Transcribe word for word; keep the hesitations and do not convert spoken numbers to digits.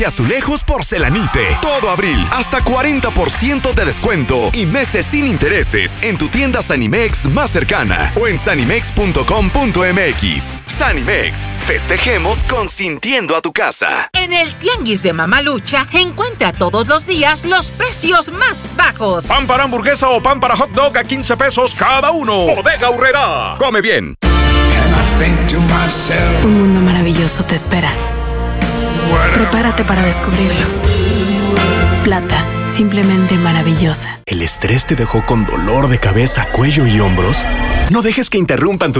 Azulejos Porcelanite. Todo abril, hasta cuarenta por ciento de descuento y meses sin intereses en tu tienda Sanimex más cercana o en sanimex punto com punto mx. Sanimex, festejemos consintiendo a tu casa. En el Tianguis de Mamalucha, encuentra todos los días los precios más bajos. Pan para hamburguesa o pan para hot dog a quince pesos cada uno. Bodega Aurrerá. Come bien. Un mundo maravilloso te espera. Prepárate para descubrirlo. Plata, simplemente maravillosa. ¿El estrés te dejó con dolor de cabeza, cuello y hombros? No dejes que interrumpan tu